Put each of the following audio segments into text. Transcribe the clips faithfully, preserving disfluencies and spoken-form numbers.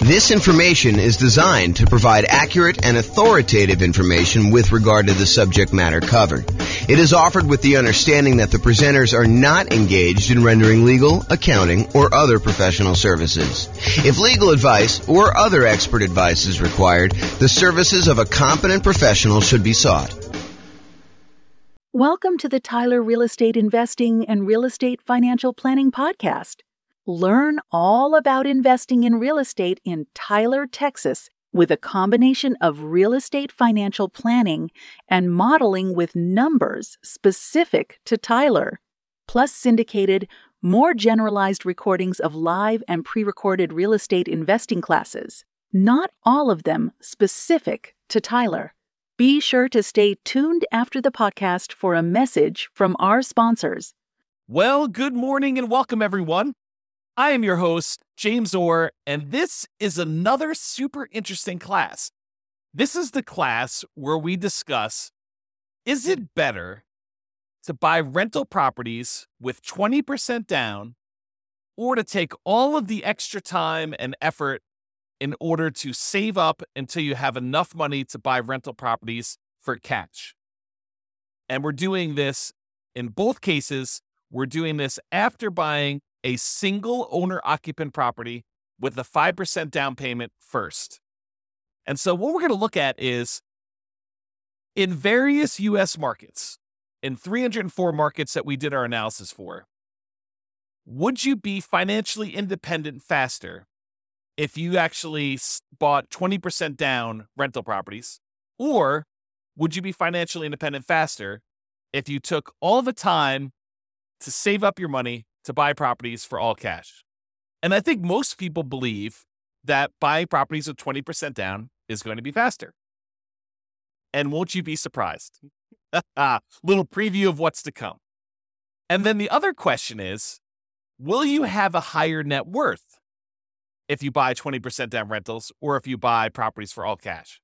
This information is designed to provide accurate and authoritative information with regard to the subject matter covered. It is offered with the understanding that the presenters are not engaged in rendering legal, accounting, or other professional services. If legal advice or other expert advice is required, the services of a competent professional should be sought. Welcome to the Tyler Real Estate Investing and Real Estate Financial Planning Podcast. Learn all about investing in real estate in Tyler, Texas, with a combination of real estate financial planning and modeling with numbers specific to Tyler, plus syndicated, more generalized recordings of live and pre-recorded real estate investing classes, not all of them specific to Tyler. Be sure to stay tuned after the podcast for a message from our sponsors. Well, good morning and welcome, everyone. I am your host, James Orr, and this is another super interesting class. This is the class where we discuss, is it better to buy rental properties with twenty percent down or to take all of the extra time and effort in order to save up until you have enough money to buy rental properties for cash? And we're doing this in both cases. We're doing this after buying a single owner-occupant property with a five percent down payment first. And so what we're going to look at is, in various U S markets, in three hundred four markets that we did our analysis for, would you be financially independent faster if you actually bought twenty percent down rental properties? Or would you be financially independent faster if you took all the time to save up your money to buy properties for all cash? And I think most people believe that buying properties with twenty percent down is going to be faster. And won't you be surprised? Little preview of what's to come. And then the other question is, will you have a higher net worth if you buy twenty percent down rentals or if you buy properties for all cash?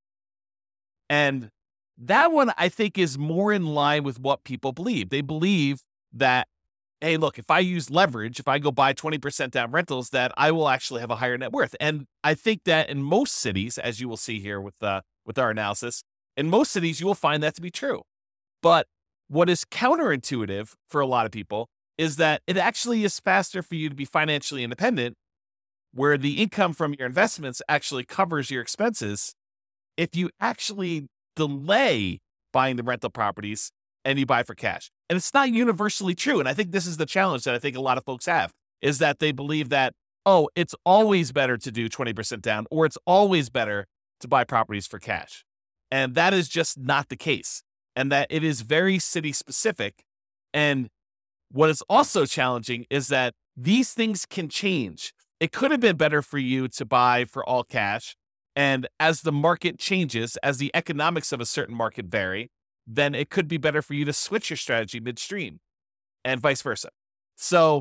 And that one, I think, is more in line with what people believe. They believe that, hey, look, if I use leverage, if I go buy twenty percent down rentals, that I will actually have a higher net worth. And I think that in most cities, as you will see here with uh, with our analysis, in most cities, you will find that to be true. But what is counterintuitive for a lot of people is that it actually is faster for you to be financially independent, where the income from your investments actually covers your expenses, if you actually delay buying the rental properties and you buy for cash. And it's not universally true. And I think this is the challenge that I think a lot of folks have, is that they believe that, oh, it's always better to do twenty percent down, or it's always better to buy properties for cash. And that is just not the case. And that it is very city specific. And what is also challenging is that these things can change. It could have been better for you to buy for all cash. And as the market changes, as the economics of a certain market vary, then it could be better for you to switch your strategy midstream and vice versa. So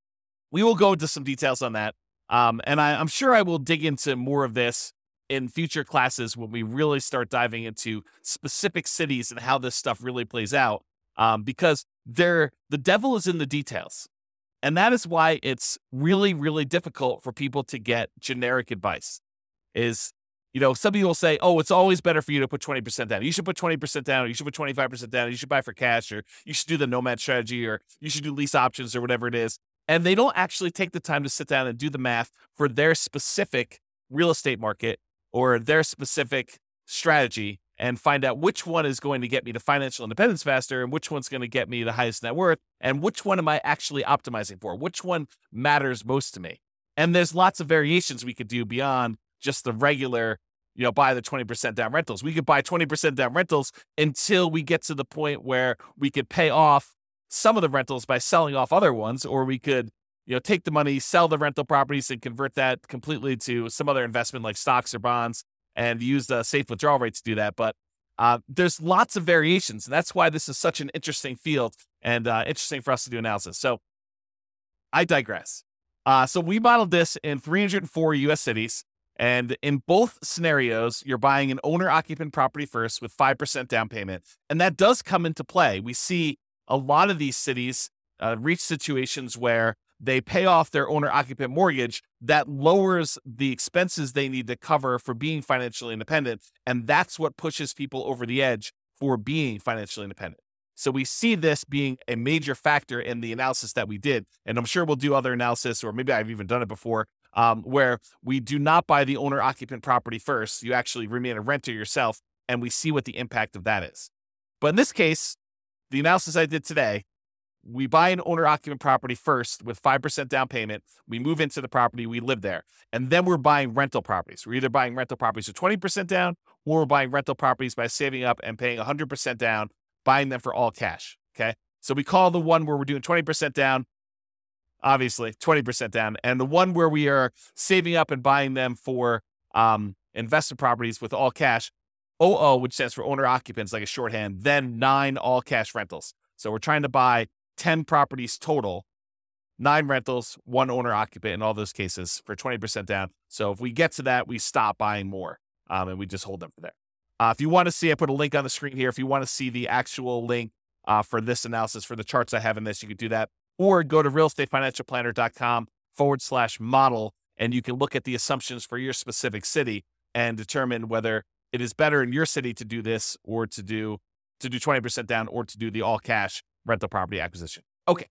we will go into some details on that. Um, and I, I'm sure I will dig into more of this in future classes when we really start diving into specific cities and how this stuff really plays out, um, because there, the devil is in the details. And that is why it's really, really difficult for people to get generic advice. Is, you know, some people will say, oh, it's always better for you to put twenty percent down. You should put twenty percent down, or you should put twenty-five percent down, or you should buy for cash, or you should do the nomad strategy, or you should do lease options, or whatever it is. And they don't actually take the time to sit down and do the math for their specific real estate market or their specific strategy and find out which one is going to get me to financial independence faster and which one's going to get me the highest net worth and which one am I actually optimizing for, which one matters most to me. And there's lots of variations we could do beyond just the regular, you know, buy the twenty percent down rentals. We could buy twenty percent down rentals until we get to the point where we could pay off some of the rentals by selling off other ones, or we could, you know, take the money, sell the rental properties and convert that completely to some other investment like stocks or bonds and use the safe withdrawal rates to do that. But uh, there's lots of variations. And that's why this is such an interesting field and uh, interesting for us to do analysis. So I digress. Uh, so we modeled this in three hundred four U S cities. And in both scenarios, you're buying an owner-occupant property first with five percent down payment. And that does come into play. We see a lot of these cities uh, reach situations where they pay off their owner-occupant mortgage. That lowers the expenses they need to cover for being financially independent, and that's what pushes people over the edge for being financially independent. So we see this being a major factor in the analysis that we did, and I'm sure we'll do other analysis, or maybe I've even done it before, um, where we do not buy the owner-occupant property first. You actually remain a renter yourself, and we see what the impact of that is. But in this case, the analysis I did today, we buy an owner-occupant property first with five percent down payment. We move into the property, we live there. And then we're buying rental properties. We're either buying rental properties with twenty percent down, or we're buying rental properties by saving up and paying one hundred percent down, buying them for all cash, okay? So we call the one where we're doing twenty percent down, obviously, twenty percent down. And the one where we are saving up and buying them for um, investment properties with all cash, O O, which stands for owner-occupants, like a shorthand, then nine all-cash rentals. So we're trying to buy ten properties total, nine rentals, one owner-occupant in all those cases for twenty percent down. So if we get to that, we stop buying more, um, and we just hold them for there. Uh, if you want to see, I put a link on the screen here. If you want to see the actual link uh, for this analysis, for the charts I have in this, you can do that. Or go to realestateFinancialPlanner.com forward slash model, and you can look at the assumptions for your specific city and determine whether it is better in your city to do this or to do to do twenty percent down or to do the all-cash rental property acquisition. Okay.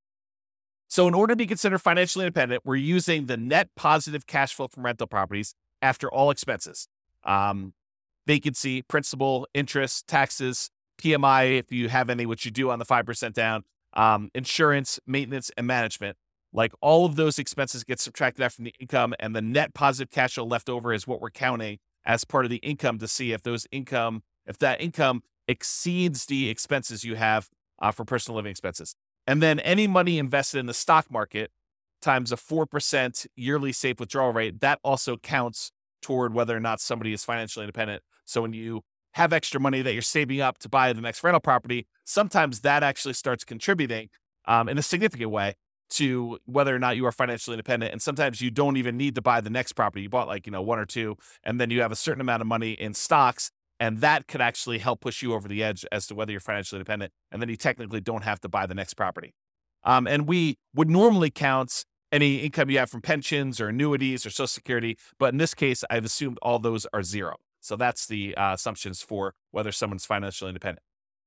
So in order to be considered financially independent, we're using the net positive cash flow from rental properties after all expenses. Um, vacancy, principal, interest, taxes, P M I, if you have any, which you do on the five percent down, um, insurance, maintenance, and management. Like all of those expenses get subtracted out from the income, and the net positive cash flow left over is what we're counting as part of the income to see if those income, if that income exceeds the expenses you have uh, for personal living expenses. And then any money invested in the stock market times a four percent yearly safe withdrawal rate, that also counts toward whether or not somebody is financially independent. So when you have extra money that you're saving up to buy the next rental property, sometimes that actually starts contributing um, in a significant way to whether or not you are financially independent. And sometimes you don't even need to buy the next property. You bought like, you know, one or two, and then you have a certain amount of money in stocks, and that could actually help push you over the edge as to whether you're financially independent. And then you technically don't have to buy the next property. Um, and we would normally count any income you have from pensions or annuities or Social Security. But in this case, I've assumed all those are zero. So that's the uh, assumptions for whether someone's financially independent.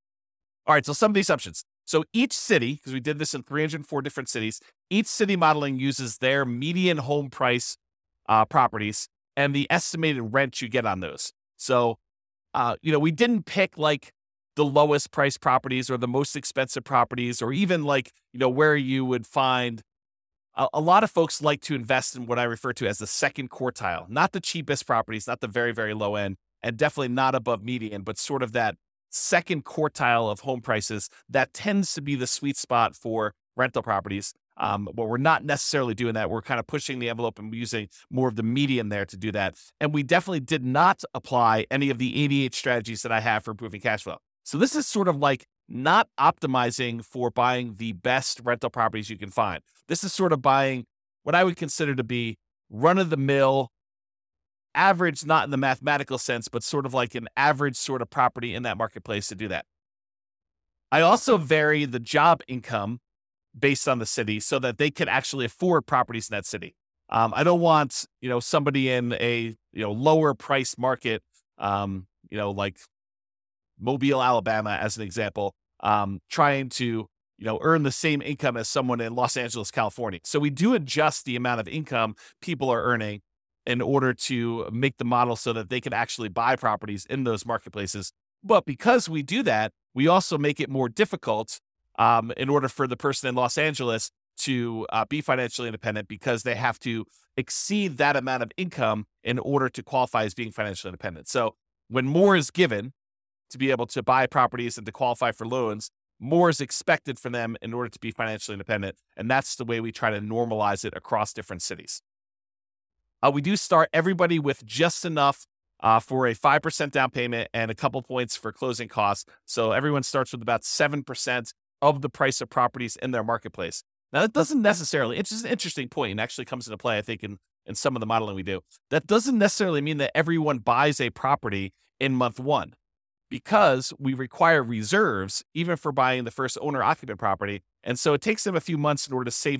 All right, so some of the assumptions. So each city, because we did this in three hundred four different cities, each city modeling uses their median home price uh, properties and the estimated rent you get on those. So, uh, you know, we didn't pick like the lowest price properties or the most expensive properties, or even like, you know, where you would find a, a lot of folks like to invest in what I refer to as the second quartile, not the cheapest properties, not the very, very low end, and definitely not above median, but sort of that second quartile of home prices. That tends to be the sweet spot for rental properties. Um, but we're not necessarily doing that. We're kind of pushing the envelope and using more of the median there to do that. And we definitely did not apply any of the eighty-eight strategies that I have for improving cash flow. So this is sort of like not optimizing for buying the best rental properties you can find. This is sort of buying what I would consider to be run-of-the-mill, average, not in the mathematical sense, but sort of like an average sort of property in that marketplace to do that. I also vary the job income based on the city so that they can actually afford properties in that city. Um, I don't want, you know, somebody in a, you know, lower price market, um, you know, like Mobile, Alabama, as an example, um, trying to, you know, earn the same income as someone in Los Angeles, California. So we do adjust the amount of income people are earning in order to make the model so that they can actually buy properties in those marketplaces. But because we do that, we also make it more difficult um, in order for the person in Los Angeles to uh, be financially independent, because they have to exceed that amount of income in order to qualify as being financially independent. So when more is given to be able to buy properties and to qualify for loans, more is expected from them in order to be financially independent. And that's the way we try to normalize it across different cities. Uh, we do start everybody with just enough uh, for a five percent down payment and a couple points for closing costs. So everyone starts with about seven percent of the price of properties in their marketplace. Now, that doesn't necessarily, it's just an interesting point and actually comes into play, I think, in, in some of the modeling we do. That doesn't necessarily mean that everyone buys a property in month one, because we require reserves even for buying the first owner-occupant property. And so it takes them a few months in order to save up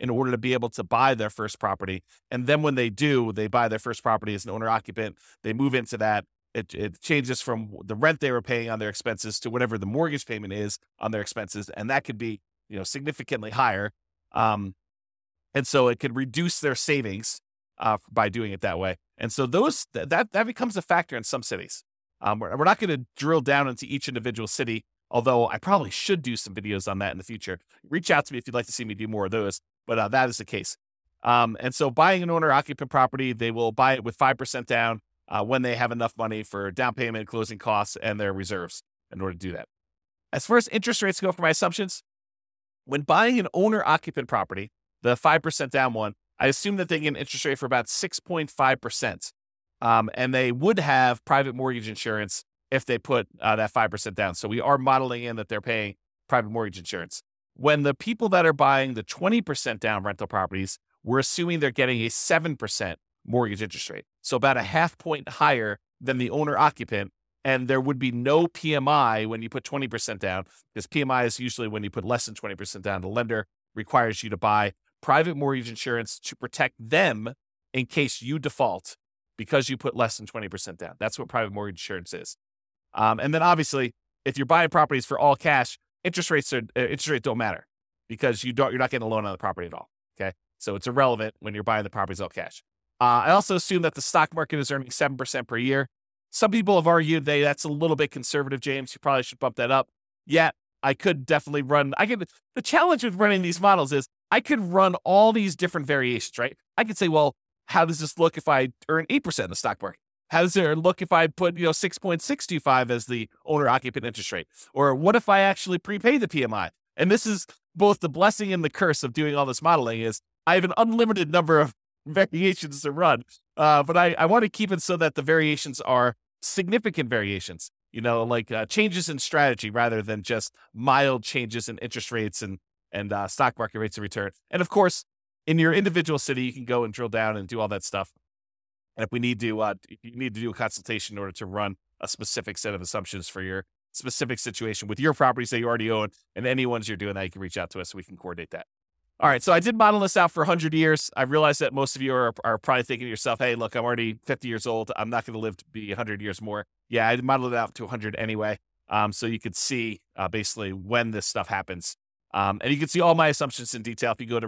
in order to be able to buy their first property. And then when they do, they buy their first property as an owner occupant, they move into that. It, it changes from the rent they were paying on their expenses to whatever the mortgage payment is on their expenses. And that could be, you know, significantly higher. Um, and so it could reduce their savings uh, by doing it that way. And so those th- that that becomes a factor in some cities. Um, we're, we're not going to drill down into each individual city, although I probably should do some videos on that in the future. Reach out to me if you'd like to see me do more of those, but uh, that is the case. Um, and so buying an owner-occupant property, they will buy it with five percent down uh, when they have enough money for down payment, closing costs, and their reserves in order to do that. As far as interest rates go for my assumptions, when buying an owner-occupant property, the five percent down one, I assume that they get an interest rate for about six point five percent. Um, and they would have private mortgage insurance if they put uh, that five percent down. So we are modeling in that they're paying private mortgage insurance. When the people that are buying the twenty percent down rental properties, we're assuming they're getting a seven percent mortgage interest rate. So about a half point higher than the owner occupant. And there would be no P M I when you put twenty percent down, because P M I is usually when you put less than twenty percent down. The lender requires you to buy private mortgage insurance to protect them in case you default because you put less than twenty percent down. That's what private mortgage insurance is. Um, and then obviously, if you're buying properties for all cash, interest rates are uh, interest rates don't matter because you don't you're not getting a loan on the property at all. Okay, so it's irrelevant when you're buying the properties all cash. Uh, I also assume that the stock market is earning seven percent per year. Some people have argued they that's a little bit conservative, James. You probably should bump that up. Yeah, I could definitely run. I could. The challenge with running these models is I could run all these different variations, right? I could say, well, how does this look if I earn eight percent in the stock market? How does it look if I put, you know, six point six two five as the owner occupant interest rate? Or what if I actually prepay the P M I? And this is both the blessing and the curse of doing all this modeling is I have an unlimited number of variations to run. Uh, but I, I want to keep it so that the variations are significant variations, you know, like uh, changes in strategy rather than just mild changes in interest rates and, and uh, stock market rates of return. And of course, in your individual city, you can go and drill down and do all that stuff. And if we need to, uh, if you need to do a consultation in order to run a specific set of assumptions for your specific situation with your properties that you already own and any ones you're doing that, you can reach out to us so we can coordinate that. All right, so I did model this out for one hundred years. I realize that most of you are, are probably thinking to yourself, hey, look, I'm already fifty years old. I'm not going to live to be one hundred years more. Yeah, I modeled it out to one hundred anyway, um, so you could see uh, basically when this stuff happens. Um, and you can see all my assumptions in detail if you go to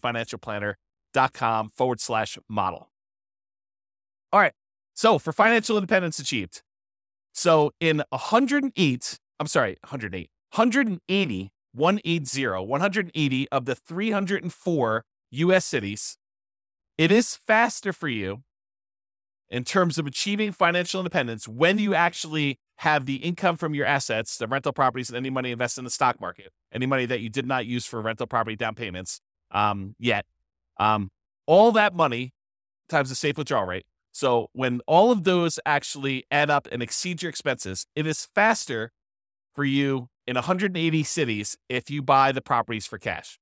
realestatefinancialplanner.com forward slash model. All right, so for financial independence achieved. So in one hundred eight, I'm sorry, one hundred eight, one hundred eighty, one eighty, one hundred eighty of the three hundred four U S cities, it is faster for you in terms of achieving financial independence when you actually have the income from your assets, the rental properties, and any money invested in the stock market, any money that you did not use for rental property down payments um, yet. Um, all that money times the safe withdrawal rate. So when all of those actually add up and exceed your expenses, it is faster for you in one hundred eighty cities if you buy the properties for cash.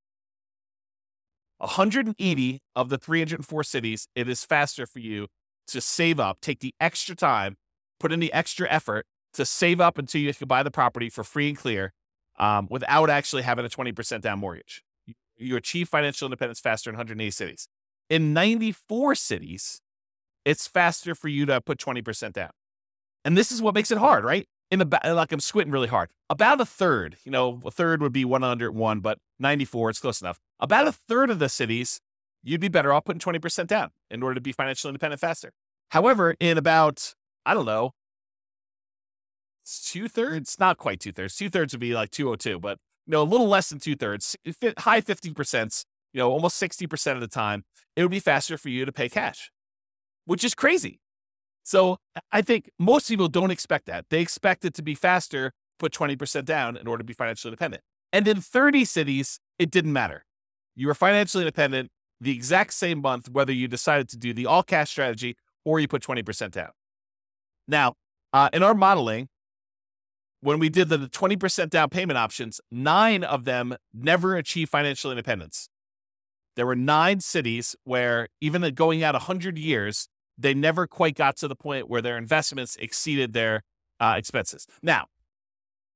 one hundred eighty of the three hundred four cities, it is faster for you to save up, take the extra time, put in the extra effort to save up until you can buy the property for free and clear um, without actually having a twenty percent down mortgage. You, you achieve financial independence faster in one hundred eighty cities. In ninety-four cities, it's faster for you to put twenty percent down. And this is what makes it hard, right? In the like I'm squinting really hard. About a third, you know, a third would be one hundred one, but ninety-four, it's close enough. About a third of the cities, you'd be better off putting twenty percent down in order to be financially independent faster. However, in about, I don't know, two thirds, not quite two thirds. Two thirds would be like two oh two, but you know, a little less than two thirds, high fifty percent, you know, almost sixty percent of the time, it would be faster for you to pay cash, which is crazy. So I think most people don't expect that. They expect it to be faster, put twenty percent down in order to be financially independent. And in thirty cities, it didn't matter. You were financially independent the exact same month, whether you decided to do the all cash strategy or you put twenty percent down. Now, uh, in our modeling, when we did the twenty percent down payment options, nine of them never achieved financial independence. There were nine cities where even going out one hundred years, they never quite got to the point where their investments exceeded their uh, expenses. Now,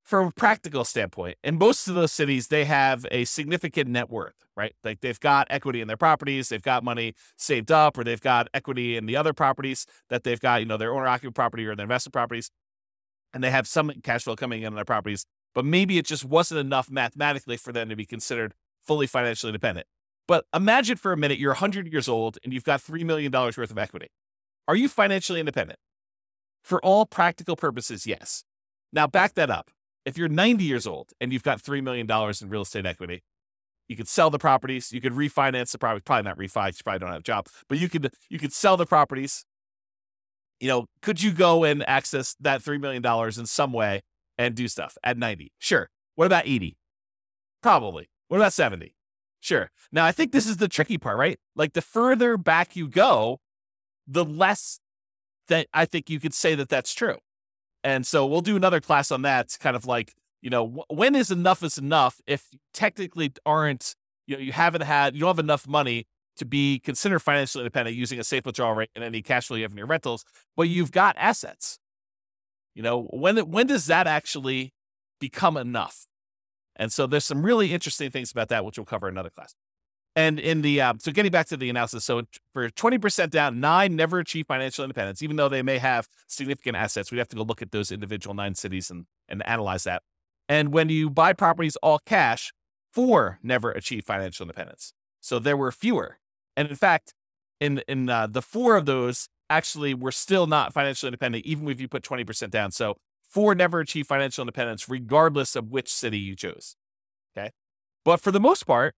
from a practical standpoint, in most of those cities, they have a significant net worth, right? Like they've got equity in their properties, they've got money saved up, or they've got equity in the other properties that they've got, you know, their owner-occupied property or their investment properties, and they have some cash flow coming in on their properties, but maybe it just wasn't enough mathematically for them to be considered fully financially independent. But imagine for a minute you're one hundred years old and you've got three million dollars worth of equity. Are you financially independent? For all practical purposes, yes. Now back that up. If you're ninety years old and you've got three million dollars in real estate equity, you could sell the properties, you could refinance the property, probably not refi, you probably don't have a job, but you could you could sell the properties. You know, could you go and access that three million dollars in some way and do stuff at ninety? Sure. What about eighty? Probably. What about seventy? Sure. Now, I think this is the tricky part, right? Like the further back you go, the less that I think you could say that that's true. And so we'll do another class on that. It's kind of like, you know, when is enough is enough if you technically aren't, you know, you haven't had, you don't have enough money to be considered financially independent using a safe withdrawal rate and any cash flow you have in your rentals, but you've got assets. You know, when when does that actually become enough? And so there's some really interesting things about that, which we'll cover in another class. And in the, uh, so getting back to the analysis, so for twenty percent down, nine never achieve financial independence, even though they may have significant assets. We'd have to go look at those individual nine cities and, and analyze that. And when you buy properties all cash, four never achieve financial independence. So there were fewer. And in fact, in, in uh, the four of those actually were still not financially independent, even if you put twenty percent down. So four never achieve financial independence, regardless of which city you chose. Okay. But for the most part,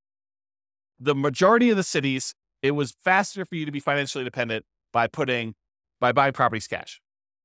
the majority of the cities, it was faster for you to be financially independent by putting, by buying properties cash.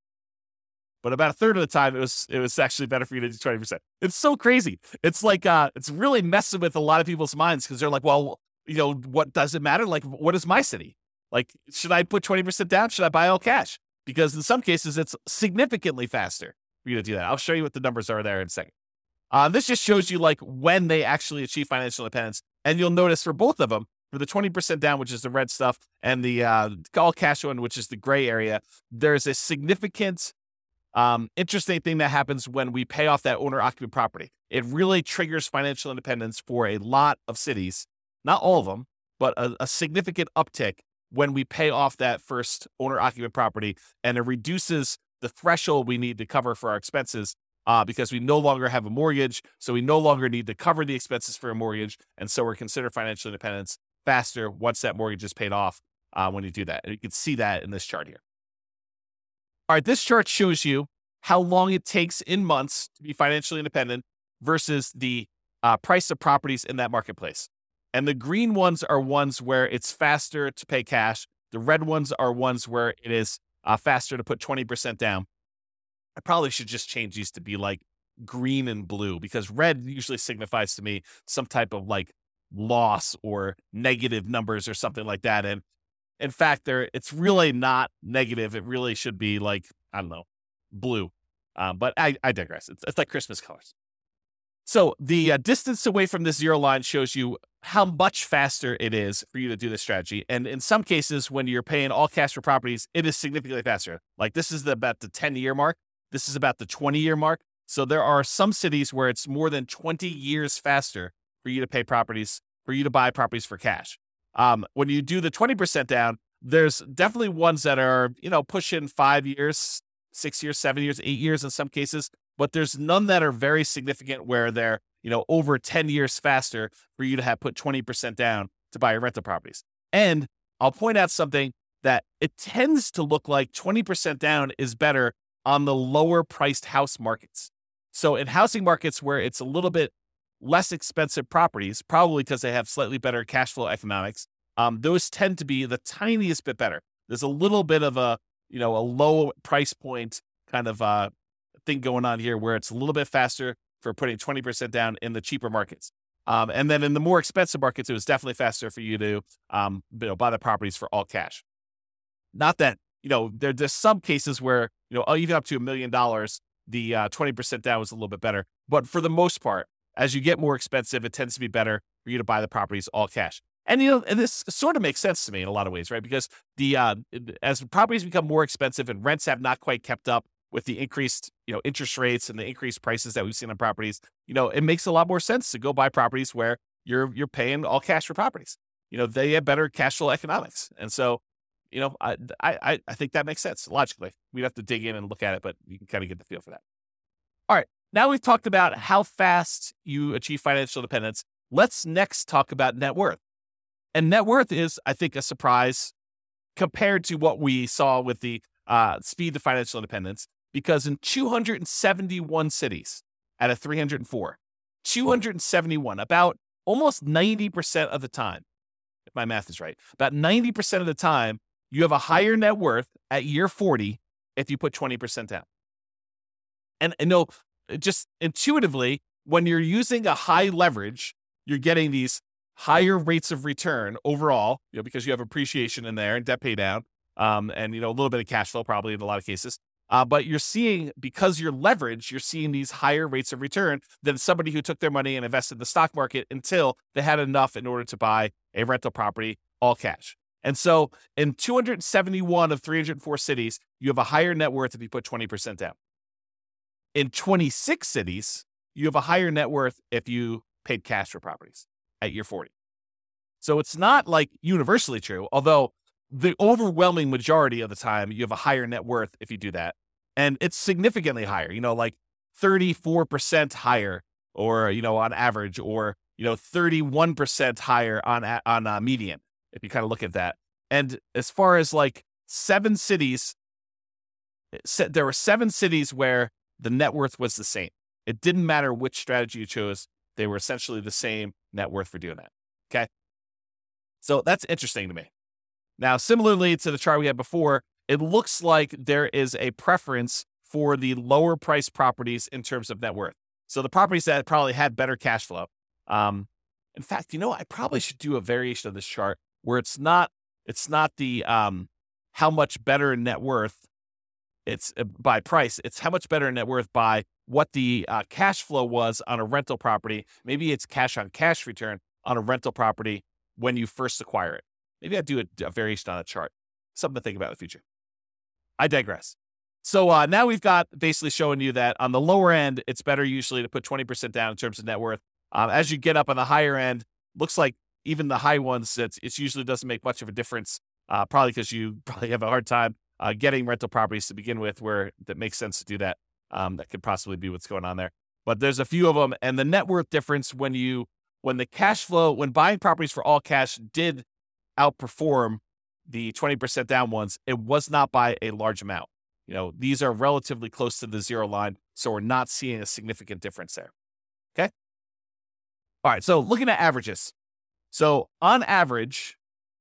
But about a third of the time, it was it was actually better for you to do twenty percent. It's so crazy. It's like, uh, it's really messing with a lot of people's minds because they're like, well, you know, what does it matter? Like, what is my city? Like, should I put twenty percent down? Should I buy all cash? Because in some cases, it's significantly faster for you to do that. I'll show you what the numbers are there in a second. Uh, this just shows you like when they actually achieve financial independence. And you'll notice for both of them, for the twenty percent down, which is the red stuff, and the uh, all cash one, which is the gray area, there's a significant, um, interesting thing that happens when we pay off that owner-occupied property. It really triggers financial independence for a lot of cities, not all of them, but a, a significant uptick when we pay off that first owner-occupied property, and it reduces the threshold we need to cover for our expenses uh, because we no longer have a mortgage, so we no longer need to cover the expenses for a mortgage, and so we're considered financial independence faster once that mortgage is paid off uh, when you do that. And you can see that in this chart here. All right, this chart shows you how long it takes in months to be financially independent versus the uh, price of properties in that marketplace. And the green ones are ones where it's faster to pay cash. The red ones are ones where it is uh, faster to put twenty percent down. I probably should just change these to be like green and blue because red usually signifies to me some type of like loss or negative numbers or something like that. And in fact, there it's really not negative. It really should be like, I don't know, blue. Um, but I, I digress. It's, it's like Christmas colors. So the uh, distance away from the zero line shows you how much faster it is for you to do this strategy. And in some cases, when you're paying all cash for properties, it is significantly faster. Like this is the, about the ten-year mark. This is about the twenty-year mark. So there are some cities where it's more than twenty years faster for you to pay properties, for you to buy properties for cash. Um, when you do the twenty percent down, there's definitely ones that are, you know, pushing five years, six years, seven years, eight years in some cases. But there's none that are very significant where they're, you know, over ten years faster for you to have put twenty percent down to buy your rental properties. And I'll point out something that it tends to look like twenty percent down is better on the lower priced house markets. So in housing markets where it's a little bit less expensive properties, probably because they have slightly better cash flow economics, um, those tend to be the tiniest bit better. There's a little bit of a, you know, a low price point kind of uh, thing going on here where it's a little bit faster for putting twenty percent down in the cheaper markets. Um, and then in the more expensive markets, it was definitely faster for you to um, you know, buy the properties for all cash. Not that, you know, there, there's some cases where, you know, even up to a million dollars, the uh, twenty percent down was a little bit better. But for the most part, as you get more expensive, it tends to be better for you to buy the properties all cash. And, you know, and this sort of makes sense to me in a lot of ways, right? Because the uh, as properties become more expensive and rents have not quite kept up with the increased, you know, interest rates and the increased prices that we've seen on properties, you know, it makes a lot more sense to go buy properties where you're you're paying all cash for properties. You know, they have better cash flow economics. And so, you know, I I I think that makes sense logically. We'd have to dig in and look at it, but you can kind of get the feel for that. All right. Now we've talked about how fast you achieve financial independence. Let's next talk about net worth. And net worth is, I think, a surprise compared to what we saw with the uh, speed to financial independence, because in two hundred seventy-one cities out of three hundred four, two hundred seventy-one, about almost ninety percent of the time, if my math is right, about ninety percent of the time, you have a higher net worth at year forty if you put twenty percent down. And, and no, just intuitively, when you're using a high leverage, you're getting these higher rates of return overall, you know, because you have appreciation in there and debt pay down, um, and, you know, a little bit of cash flow probably in a lot of cases. Uh, but you're seeing, because you're leveraged, you're seeing these higher rates of return than somebody who took their money and invested in the stock market until they had enough in order to buy a rental property all cash. And so in two hundred seventy-one of three hundred four cities, you have a higher net worth if you put twenty percent down. In twenty-six cities, you have a higher net worth if you paid cash for properties at year forty. So it's not like universally true, although the overwhelming majority of the time you have a higher net worth if you do that. And it's significantly higher, you know, like thirty-four percent higher, or, you know, on average, or, you know, thirty-one percent higher on, on uh, median, if you kind of look at that. And as far as like seven cities, there were seven cities where the net worth was the same. It didn't matter which strategy you chose. They were essentially the same net worth for doing that. Okay. So that's interesting to me. Now, similarly to the chart we had before, it looks like there is a preference for the lower priced properties in terms of net worth. So the properties that probably had better cash flow. Um, in fact, you know, I probably should do a variation of this chart where it's not, it's not the, um, how much better net worth it's uh, by price. It's how much better net worth by what the uh, cash flow was on a rental property. Maybe it's cash on cash return on a rental property when you first acquire it. Maybe I'll do a, a variation on a chart. Something to think about in the future. I digress. So uh, now we've got basically showing you that on the lower end, it's better usually to put twenty percent down in terms of net worth. Um, as you get up on the higher end, looks like even the high ones, it's, it usually doesn't make much of a difference, uh, probably because you probably have a hard time uh, getting rental properties to begin with where that makes sense to do that. Um, that could possibly be what's going on there. But there's a few of them. And the net worth difference when you, when the cash flow, when buying properties for all cash did outperform the twenty percent down ones, it was not by a large amount. You know, these are relatively close to the zero line, so we're not seeing a significant difference there. Okay? All right, so looking at averages. So on average,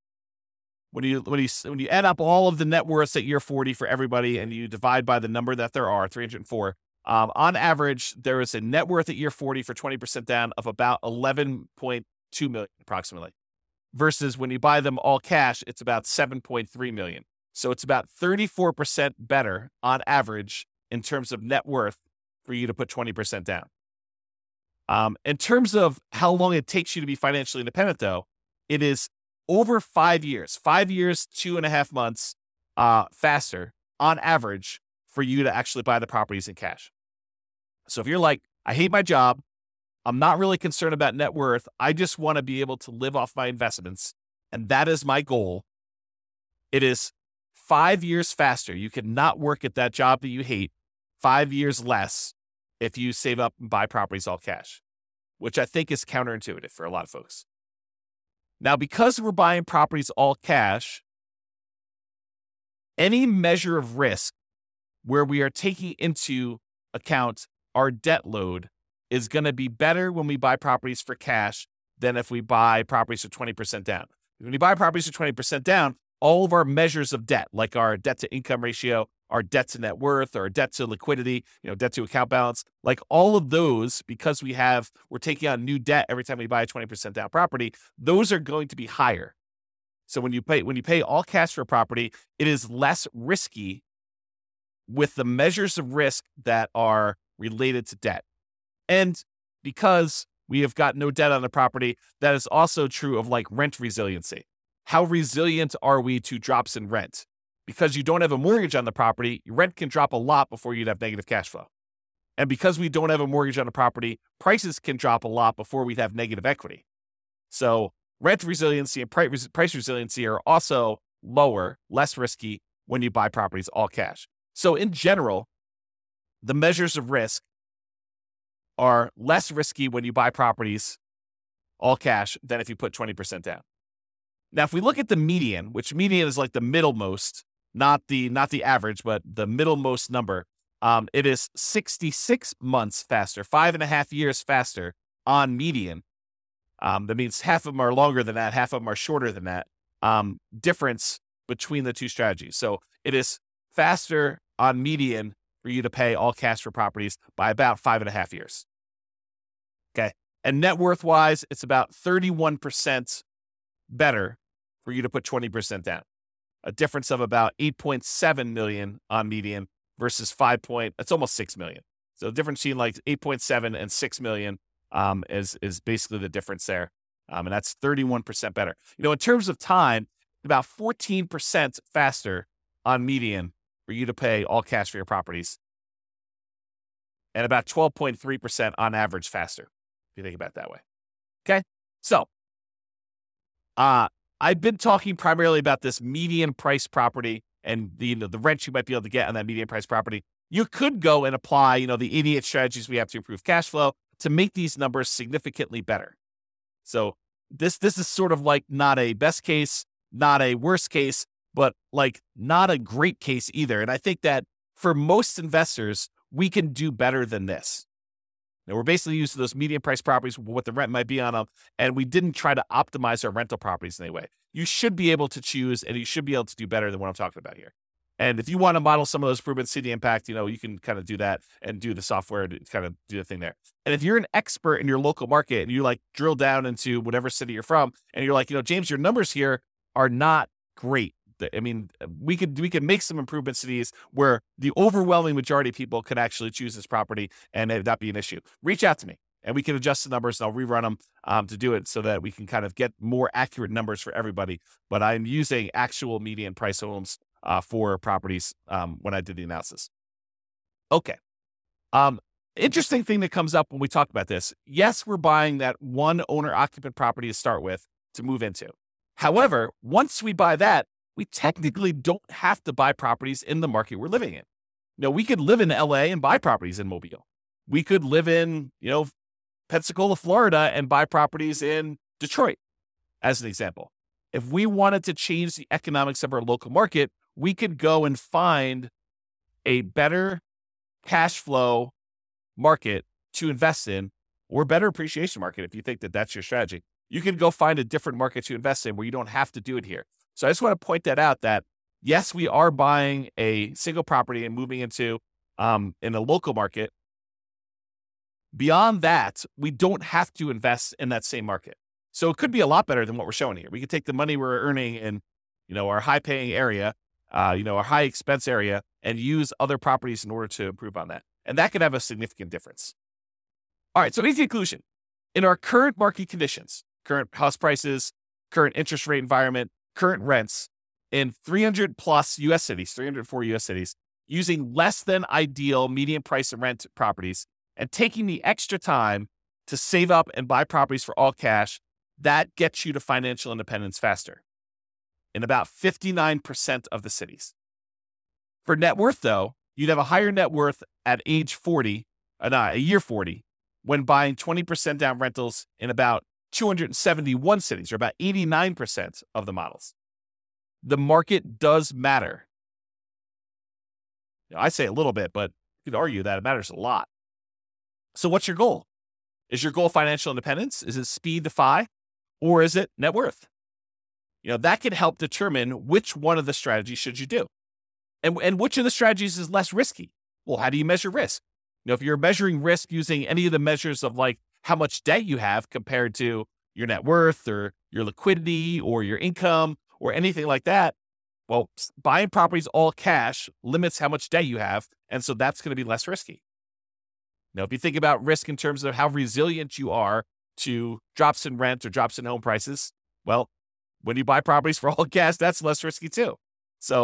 when you when you when you add up all of the net worths at year forty for everybody and you divide by the number that there are, three hundred four, um, on average, there is a net worth at year forty for twenty percent down of about eleven point two million approximately. Versus when you buy them all cash, it's about seven point three million. So it's about thirty-four percent better on average in terms of net worth for you to put twenty percent down. Um, in terms of how long it takes you to be financially independent, though, it is over five years, five years, two and a half months uh, faster on average for you to actually buy the properties in cash. So if you're like, I hate my job, I'm not really concerned about net worth, I just want to be able to live off my investments, and that is my goal, it is five years faster. You cannot work at that job that you hate five years less if you save up and buy properties all cash, which I think is counterintuitive for a lot of folks. Now, because we're buying properties all cash, any measure of risk where we are taking into account our debt load is going to be better when we buy properties for cash than if we buy properties for twenty percent down. When you buy properties for twenty percent down, all of our measures of debt, like our debt to income ratio, our debt to net worth, or debt to liquidity, you know, debt to account balance, like all of those, because we have, we're taking on new debt every time we buy a twenty percent down property, those are going to be higher. So when you pay, when you pay all cash for a property, it is less risky with the measures of risk that are related to debt. And because we have got no debt on the property, that is also true of like rent resiliency. How resilient are we to drops in rent? because you don't have a mortgage on the property, your rent can drop a lot before you'd have negative cash flow. And because we don't have a mortgage on the property, prices can drop a lot before we'd have negative equity. So rent resiliency and price resiliency are also lower, less risky when you buy properties all cash. So in general, the measures of risk are less risky when you buy properties all cash than if you put twenty percent down. Now, if we look at the median, which median is like the middlemost, not the not the average, but the middlemost number, um, it is sixty-six months faster, five and a half years faster on median. Um, that means half of them are longer than that, half of them are shorter than that. Um, difference between the two strategies. So it is faster on median for you to pay all cash for properties by about five and a half years. Okay. And net worth wise, it's about thirty-one percent better for you to put twenty percent down. A difference of about eight point seven million on median versus five point, it's almost six million. So the difference between like eight point seven and six million um, is, is basically the difference there. Um, and that's thirty-one percent better. You know, in terms of time, about fourteen percent faster on median for you to pay all cash for your properties. And about twelve point three percent on average faster, if you think about it that way. Okay. So, uh, I've been talking primarily about this median price property and the, you know, the rent you might be able to get on that median price property. You could go and apply, you know, the eighty-eight strategies we have to improve cash flow to make these numbers significantly better. So this, this is sort of like not a best case, not a worst case, but like not a great case either. And I think that for most investors, we can do better than this. Now, we're basically using those median price properties, what the rent might be on them, and we didn't try to optimize our rental properties in any way. You should be able to choose, and you should be able to do better than what I'm talking about here. And if you want to model some of those improvements, see the impact, you know, you can kind of do that and do the software to kind of do the thing there. And if you're an expert in your local market and you like drill down into whatever city you're from, and you're like, you know, James, your numbers here are not great. I mean, we could we could make some improvements to these where the overwhelming majority of people could actually choose this property and it not be an issue. Reach out to me and we can adjust the numbers and I'll rerun them um, to do it so that we can kind of get more accurate numbers for everybody. But I'm using actual median price homes uh, for properties um, when I did the analysis. Okay. Um, interesting thing that comes up when we talk about this. Yes, we're buying that one owner occupant property to start with to move into. However, once we buy that, we technically don't have to buy properties in the market we're living in. You know, we could live in L A and buy properties in Mobile. We could live in, you know, Pensacola, Florida and buy properties in Detroit, as an example. If we wanted to change the economics of our local market, we could go and find a better cash flow market to invest in or better appreciation market if you think that that's your strategy. You can go find a different market to invest in where you don't have to do it here. So I just want to point that out that, yes, we are buying a single property and moving into um, in a local market. Beyond that, we don't have to invest in that same market. So it could be a lot better than what we're showing here. We could take the money we're earning in, you know, our high-paying area, uh, you know, our high-expense area, and use other properties in order to improve on that. And that could have a significant difference. All right, so easy conclusion. In our current market conditions, current house prices, current interest rate environment, current rents in three hundred plus U S cities, three hundred four U S cities, using less than ideal median price and rent properties and taking the extra time to save up and buy properties for all cash, that gets you to financial independence faster in about fifty-nine percent of the cities. For net worth, though, you'd have a higher net worth at age forty, uh, no, a year forty, when buying twenty percent down rentals in about two hundred seventy-one cities, or about eighty-nine percent of the models. The market does matter. You know, I say a little bit, but you could argue that it matters a lot. So what's your goal? Is your goal financial independence? Is it speed to F I? Or is it net worth? You know, that can help determine which one of the strategies should you do. And, and which of the strategies is less risky? Well, how do you measure risk? You know, if you're measuring risk using any of the measures of like how much debt you have compared to your net worth or your liquidity or your income or anything like that, well, buying properties all cash limits how much debt you have. And so that's going to be less risky. Now, if you think about risk in terms of how resilient you are to drops in rent or drops in home prices, well, when you buy properties for all cash, that's less risky too. So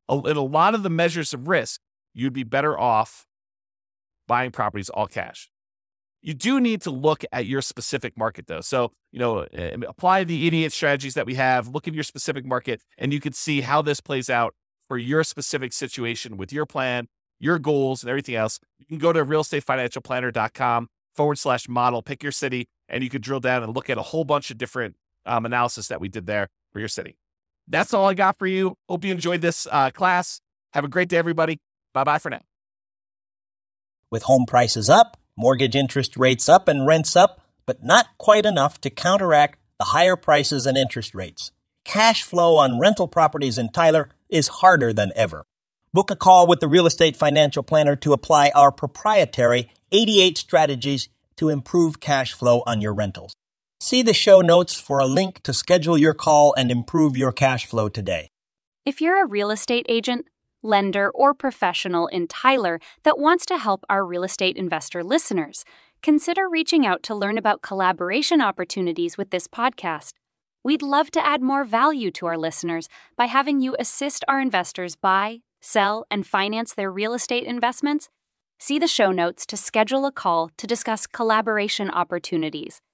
a, in a lot of the measures of risk, you'd be better off buying properties all cash. You do need to look at your specific market, though. So, you know, apply the eighty-eight strategies that we have, look at your specific market, and you can see how this plays out for your specific situation with your plan, your goals, and everything else. You can go to realestatefinancialplanner.com forward slash model, pick your city, and you can drill down and look at a whole bunch of different um, analysis that we did there for your city. That's all I got for you. Hope you enjoyed this uh, class. Have a great day, everybody. Bye-bye for now. With home prices up, mortgage interest rates up, and rents up, but not quite enough to counteract the higher prices and interest rates, cash flow on rental properties in Tyler is harder than ever. Book a call with the Real Estate Financial Planner to apply our proprietary eighty-eight strategies to improve cash flow on your rentals. See the show notes for a link to schedule your call and improve your cash flow today. If you're a real estate agent, lender, or professional in Tyler that wants to help our real estate investor listeners, consider reaching out to learn about collaboration opportunities with this podcast. We'd love to add more value to our listeners by having you assist our investors buy, sell, and finance their real estate investments. See the show notes to schedule a call to discuss collaboration opportunities.